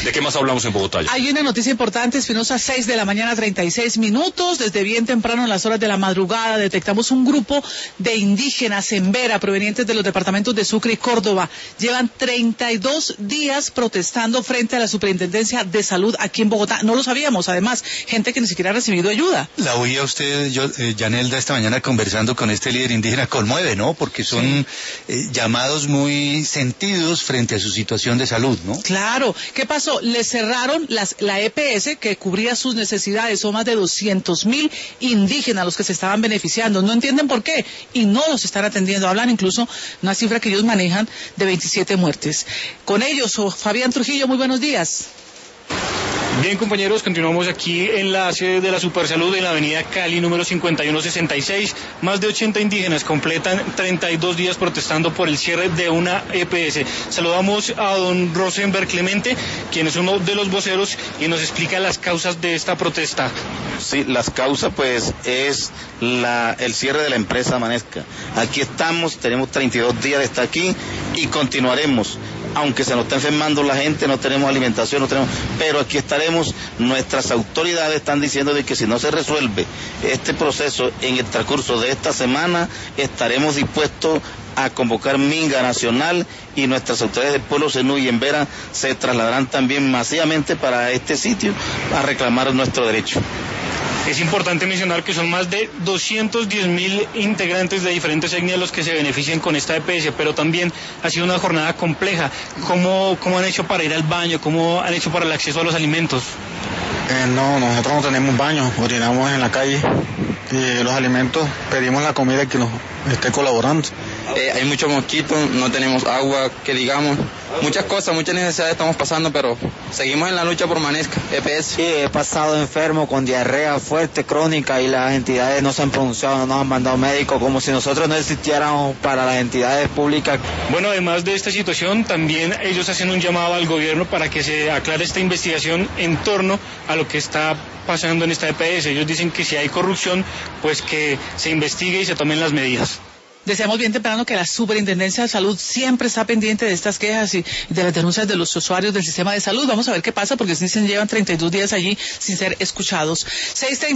¿De qué más hablamos en Bogotá? Hay una noticia importante, Espinosa, 6 de la mañana, 36 minutos. Desde bien temprano, en las horas de la madrugada, detectamos un grupo de indígenas en Vera, provenientes de los departamentos de Sucre y Córdoba. Llevan 32 días protestando frente a la Superintendencia de Salud aquí en Bogotá. No lo sabíamos, además, gente que ni siquiera ha recibido ayuda. La oía usted, Yanelda, esta mañana conversando con este líder indígena, conmueve, ¿no? Porque son llamados muy sentidos frente a su situación de salud, ¿no? Claro. ¿Qué pasó? Le cerraron la EPS que cubría sus necesidades. Son más de 200.000 indígenas los que se estaban beneficiando. No entienden por qué y no los están atendiendo. Hablan incluso una cifra que ellos manejan de 27 muertes. Con ellos, Fabián Trujillo, muy buenos días. Bien, compañeros, continuamos aquí en la sede de la Supersalud en la avenida Cali, número 5166. Más de 80 indígenas completan 32 días protestando por el cierre de una EPS. Saludamos a don Rosenberg Clemente, quien es uno de los voceros y nos explica las causas de esta protesta. Sí, las causas pues es el cierre de la empresa Manesca. Aquí estamos, tenemos 32 días de estar aquí y continuaremos. Aunque se nos está enfermando la gente, no tenemos alimentación, pero aquí estaremos. Nuestras autoridades están diciendo de que si no se resuelve este proceso en el transcurso de esta semana, estaremos dispuestos a convocar minga nacional y nuestras autoridades del pueblo zenú y en Vera se trasladarán también masivamente para este sitio a reclamar nuestro derecho. Es importante mencionar que son más de 210.000 integrantes de diferentes etnias los que se benefician con esta EPS, pero también ha sido una jornada compleja. ¿Cómo han hecho para ir al baño? ¿Cómo han hecho para el acceso a los alimentos? No, nosotros no tenemos baño, orinamos en la calle. Y los alimentos, pedimos la comida que nos esté colaborando. Hay muchos mosquitos, no tenemos agua, que digamos, muchas cosas, muchas necesidades estamos pasando, pero seguimos en la lucha por Manesca, EPS. Sí, he pasado enfermo con diarrea fuerte, crónica, y las entidades no se han pronunciado, no nos han mandado médicos, como si nosotros no existiéramos para las entidades públicas. Bueno, además de esta situación, también ellos hacen un llamado al gobierno para que se aclare esta investigación en torno a lo que está pasando en esta EPS. Ellos dicen que si hay corrupción, pues que se investigue y se tomen las medidas. Decíamos bien temprano que la Superintendencia de Salud siempre está pendiente de estas quejas y de las denuncias de los usuarios del sistema de salud. Vamos a ver qué pasa, porque dicen llevan 32 días allí sin ser escuchados. 6:30